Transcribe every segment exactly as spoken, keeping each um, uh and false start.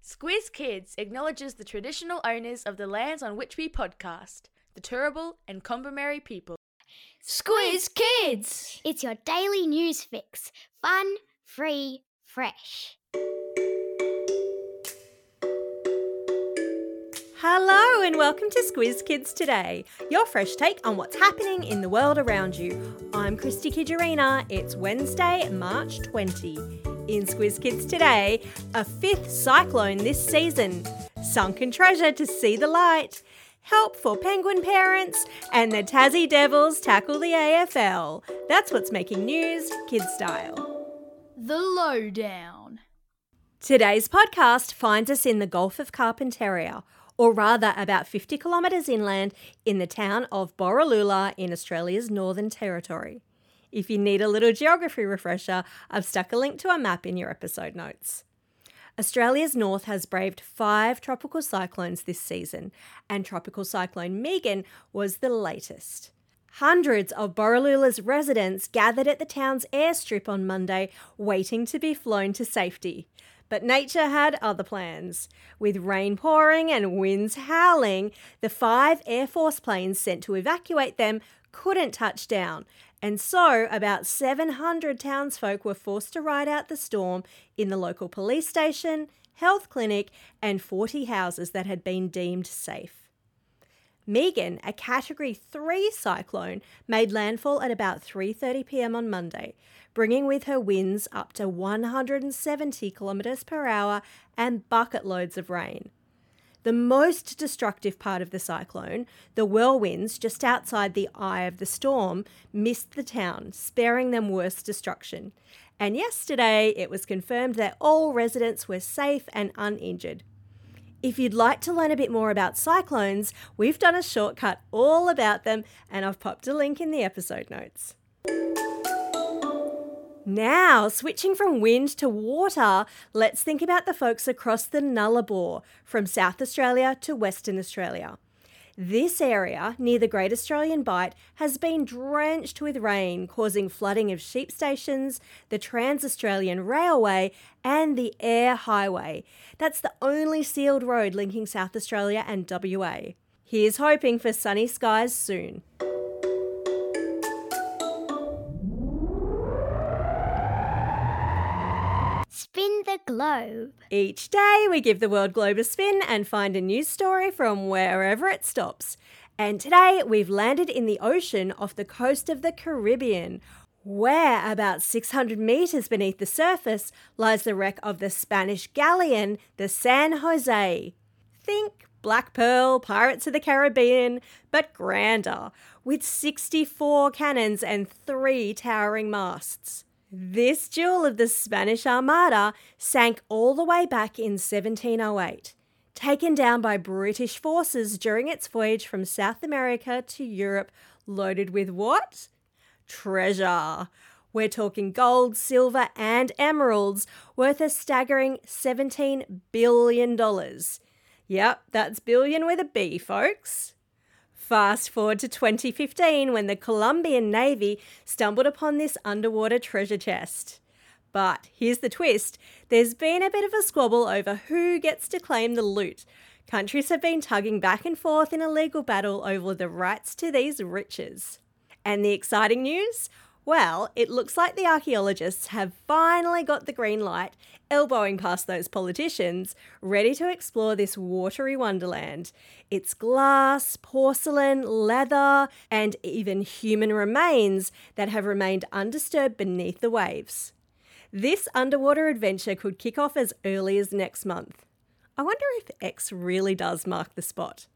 Squiz Kids acknowledges the traditional owners of the lands on which we podcast, the Turrbal and Kombumerri people. Squiz Kids! It's your daily news fix. Fun, free, fresh. Hello and welcome to Squiz Kids Today, your fresh take on what's happening in the world around you. I'm Christy Kijarina. It's Wednesday, March twentieth. In Squiz Kids Today, a fifth cyclone this season, sunken treasure to see the light, help for penguin parents, and the Tassie Devils tackle the A F L. That's what's making news, kid style. The Lowdown. Today's podcast finds us in the Gulf of Carpentaria, or rather about fifty kilometres inland in the town of Borroloola in Australia's Northern Territory. If you need a little geography refresher, I've stuck a link to a map in your episode notes. Australia's north has braved five tropical cyclones this season, and Tropical Cyclone Megan was the latest. Hundreds of Borroloola's residents gathered at the town's airstrip on Monday, waiting to be flown to safety. But nature had other plans. With rain pouring and winds howling, the five Air Force planes sent to evacuate them couldn't touch down, and so about seven hundred townsfolk were forced to ride out the storm in the local police station, health clinic, and forty houses that had been deemed safe. Megan, a Category three cyclone, made landfall at about three thirty p.m. on Monday, bringing with her winds up to one hundred seventy kilometres per hour and bucket loads of rain. The most destructive part of the cyclone, the whirlwinds just outside the eye of the storm, missed the town, sparing them worse destruction. And yesterday, it was confirmed that all residents were safe and uninjured. If you'd like to learn a bit more about cyclones, we've done a shortcut all about them, and I've popped a link in the episode notes. Now, switching from wind to water, let's think about the folks across the Nullarbor, from South Australia to Western Australia. This area, near the Great Australian Bight, has been drenched with rain, causing flooding of sheep stations, the Trans-Australian Railway, and the Air Highway. That's the only sealed road linking South Australia and W A. Here's hoping for sunny skies soon. Spin the globe. Each day we give the world globe a spin and find a news story from wherever it stops. And today we've landed in the ocean off the coast of the Caribbean, where about six hundred metres beneath the surface lies the wreck of the Spanish galleon, the San Jose. Think Black Pearl, Pirates of the Caribbean, but grander, with sixty-four cannons and three towering masts. This jewel of the Spanish Armada sank all the way back in seventeen oh eight, taken down by British forces during its voyage from South America to Europe, loaded with what? Treasure. We're talking gold, silver and emeralds worth a staggering seventeen billion dollars. Yep, that's billion with a B, folks. Fast forward to twenty fifteen when the Colombian Navy stumbled upon this underwater treasure chest. But here's the twist, there's been a bit of a squabble over who gets to claim the loot. Countries have been tugging back and forth in a legal battle over the rights to these riches. And the exciting news? Well, it looks like the archaeologists have finally got the green light, elbowing past those politicians, ready to explore this watery wonderland. It's glass, porcelain, leather, and even human remains that have remained undisturbed beneath the waves. This underwater adventure could kick off as early as next month. I wonder if X really does mark the spot.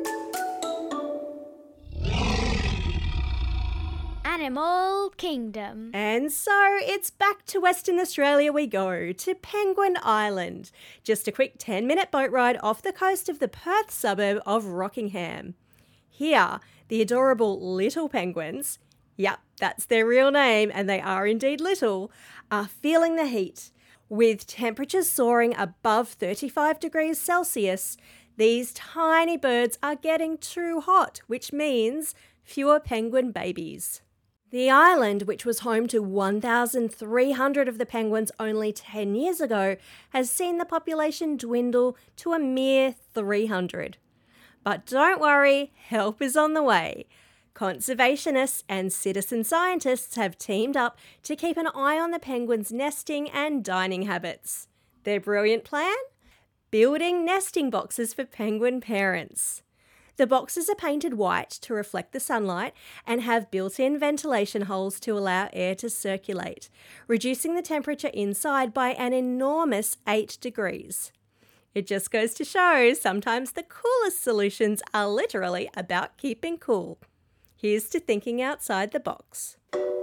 Animal Kingdom. And so it's back to Western Australia we go, to Penguin Island. Just a quick ten minute boat ride off the coast of the Perth suburb of Rockingham. Here, the adorable little penguins, yep, that's their real name and they are indeed little, are feeling the heat. With temperatures soaring above thirty-five degrees Celsius, these tiny birds are getting too hot, which means fewer penguin babies. The island, which was home to one thousand three hundred of the penguins only ten years ago, has seen the population dwindle to a mere three hundred. But don't worry, help is on the way. Conservationists and citizen scientists have teamed up to keep an eye on the penguins' nesting and dining habits. Their brilliant plan? Building nesting boxes for penguin parents. The boxes are painted white to reflect the sunlight and have built-in ventilation holes to allow air to circulate, reducing the temperature inside by an enormous eight degrees. It just goes to show sometimes the coolest solutions are literally about keeping cool. Here's to thinking outside the box.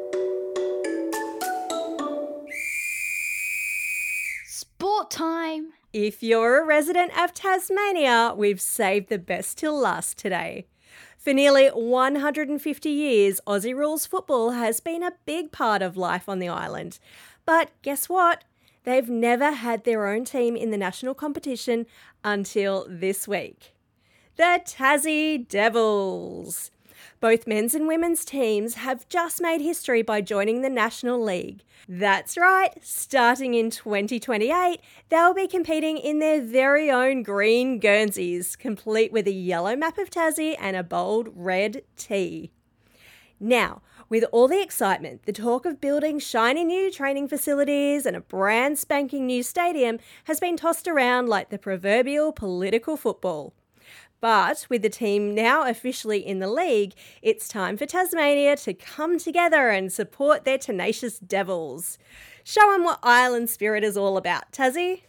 Sport time! If you're a resident of Tasmania, we've saved the best till last today. For nearly one hundred fifty years, Aussie rules football has been a big part of life on the island. But guess what? They've never had their own team in the national competition until this week. The Tassie Devils. Both men's and women's teams have just made history by joining the National League. That's right, starting in twenty twenty-eight, they'll be competing in their very own green Guernseys, complete with a yellow map of Tassie and a bold red T. Now, with all the excitement, the talk of building shiny new training facilities and a brand spanking new stadium has been tossed around like the proverbial political football. But with the team now officially in the league, it's time for Tasmania to come together and support their tenacious Devils. Show them what island spirit is all about, Tassie.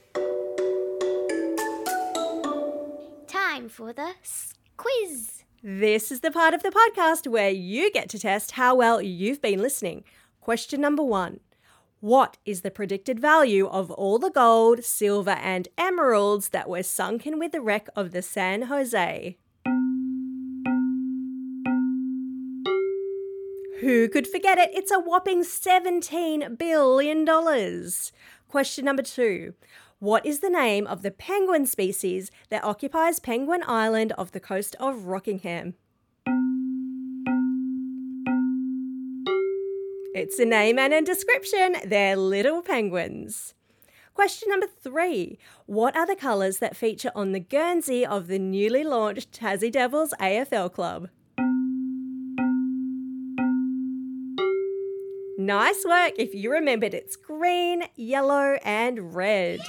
Time for the s- quiz. This is the part of the podcast where you get to test how well you've been listening. Question number one. What is the predicted value of all the gold, silver and emeralds that were sunken with the wreck of the San Jose? Who could forget it? It's a whopping seventeen billion dollars. Question number two. What is the name of the penguin species that occupies Penguin Island off the coast of Rockingham? It's a name and a description. They're little penguins. Question number three. What are the colours that feature on the Guernsey of the newly launched Tassie Devils A F L club? Nice work. If you remembered, it's green, yellow and red.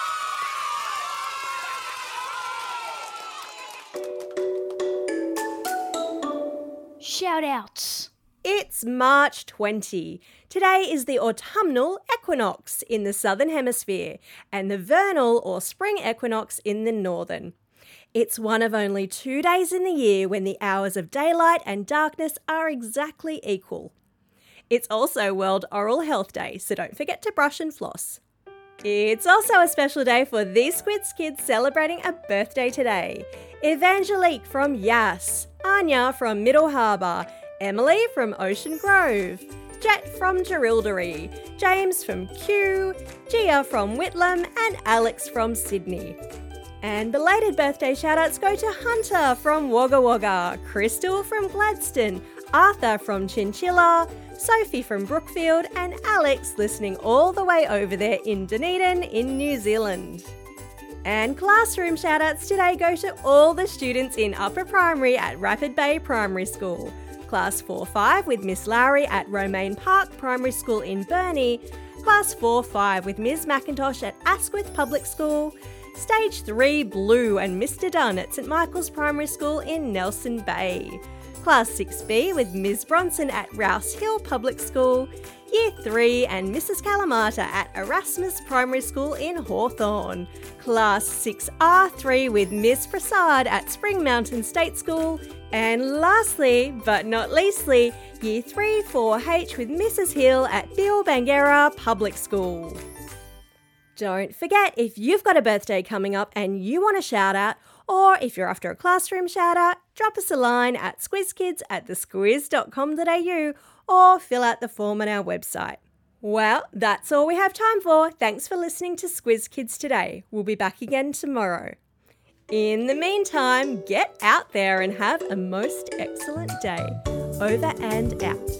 Shout outs. It's March twentieth. Today is the autumnal equinox in the southern hemisphere and the vernal or spring equinox in the northern. It's one of only two days in the year when the hours of daylight and darkness are exactly equal. It's also World Oral Health Day, so don't forget to brush and floss. It's also a special day for these Squids kids celebrating a birthday today. Evangelique from Yass, Anya from Middle Harbour, Emily from Ocean Grove, Jet from Jerilderie, James from Kew, Gia from Whitlam and Alex from Sydney. And belated birthday shoutouts go to Hunter from Wagga Wagga, Crystal from Gladstone, Arthur from Chinchilla, Sophie from Brookfield and Alex listening all the way over there in Dunedin in New Zealand. And classroom shoutouts today go to all the students in upper primary at Rapid Bay Primary School, Class four five with Miss Lowry at Romaine Park Primary School in Burnie, Class four five with Miz McIntosh at Asquith Public School, Stage three Blue and Mister Dunn at St Michael's Primary School in Nelson Bay, Class six B with Miz Bronson at Rouse Hill Public School, Year three and Missus Calamata at Erasmus Primary School in Hawthorn, Class six R three with Miss Prasad at Spring Mountain State School, and lastly, but not leastly, Year three four H with Missus Hill at Bill Bangera Public School. Don't forget, if you've got a birthday coming up and you want a shout out, or if you're after a classroom shout out, drop us a line at squizkids at the squiz dot com dot a u or fill out the form on our website. Well, that's all we have time for. Thanks for listening to Squiz Kids today. We'll be back again tomorrow. In the meantime, get out there and have a most excellent day. Over and out.